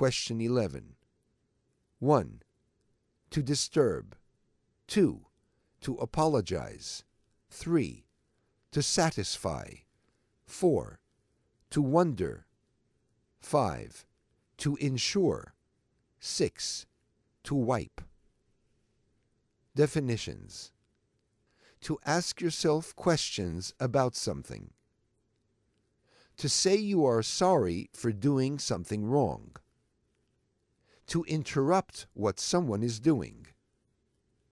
Question 11. 1. To disturb. 2. To apologize. 3. To satisfy. 4. To wonder. 5. To ensure. 6. To wipe. Definitions. To ask yourself questions about something. To say you are sorry for doing something wrong. To interrupt what someone is doing.